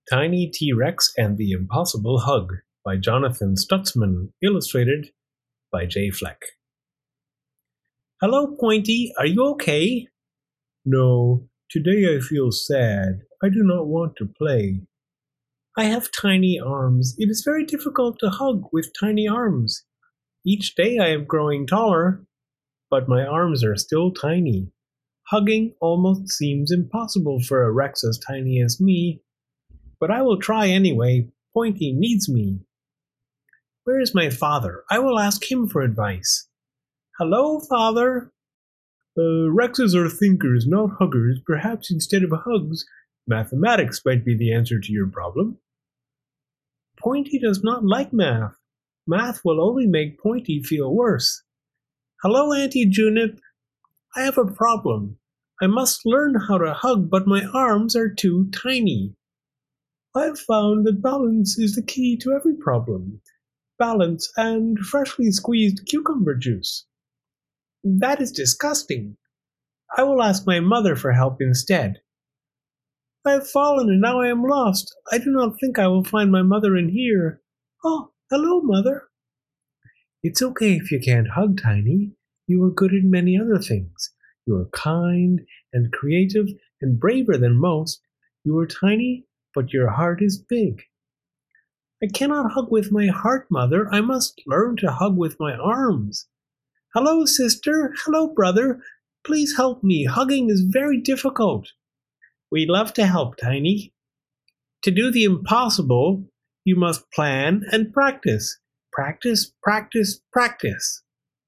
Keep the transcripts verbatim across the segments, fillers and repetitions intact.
Tiny T-Rex and the Impossible Hug by Jonathan Stutzman, illustrated by Jay Fleck. Hello, Pointy. Are you okay? No, today I feel sad. I do not want to play. I have tiny arms. It is very difficult to hug with tiny arms. Each day I am growing taller, but my arms are still tiny. Hugging almost seems impossible for a Rex as tiny as me. But I will try anyway. Pointy needs me. Where is my father? I will ask him for advice. Hello, father. Uh, Rexes are thinkers, not huggers. Perhaps instead of hugs, mathematics might be the answer to your problem. Pointy does not like math. Math will only make Pointy feel worse. Hello, Auntie Junip. I have a problem. I must learn how to hug, but my arms are too tiny. I've found that balance is the key to every problem. Balance and freshly squeezed cucumber juice. That is disgusting. I will ask my mother for help instead. I have fallen and now I am lost. I do not think I will find my mother in here. Oh, hello, Mother. It's okay if you can't hug, Tiny. You are good at many other things. You are kind and creative and braver than most. You are tiny, but your heart is big. I cannot hug with my heart, Mother. I must learn to hug with my arms. Hello, sister. Hello, brother. Please help me. Hugging is very difficult. We'd love to help, Tiny. To do the impossible, you must plan and practice. Practice, practice, practice.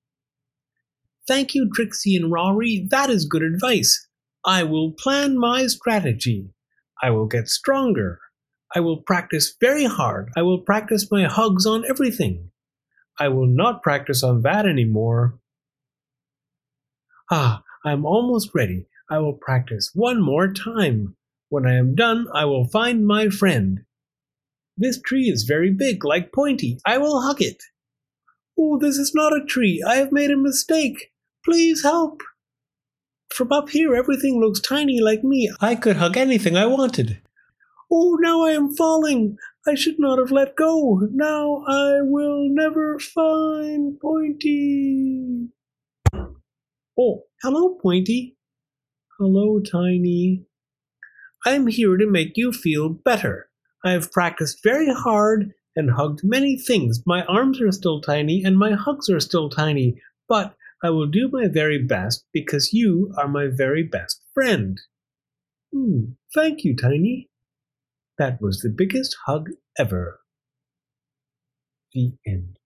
Thank you, Trixie and Rory. That is good advice. I will plan my strategy. I will get stronger. I will practice very hard. I will practice my hugs on everything. I will not practice on that anymore. Ah, I am almost ready. I will practice one more time. When I am done, I will find my friend. This tree is very big, like Pointy. I will hug it. Oh, this is not a tree. I have made a mistake. Please help. From up here, everything looks tiny like me. I could hug anything I wanted. Oh, now I am falling. I should not have let go. Now I will never find Pointy. Oh, hello, Pointy. Hello, Tiny. I am here to make you feel better. I have practiced very hard and hugged many things. My arms are still tiny and my hugs are still tiny, but I will do my very best because you are my very best friend. Hmm, thank you, Tiny. That was the biggest hug ever. The end.